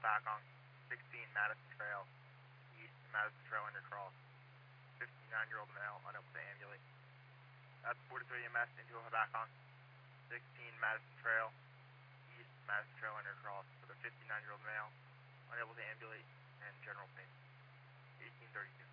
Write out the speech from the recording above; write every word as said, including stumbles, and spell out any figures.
Hopakong, sixteen Madison Trail, east Madison Trail Intercross, fifty-nine-year-old male, unable to ambulate. That's forty-three E M S into Hopakong, sixteen Madison Trail, east Madison Trail Intercross with a fifty-nine-year-old male, unable to ambulate, and general pain. eighteen thirty-two.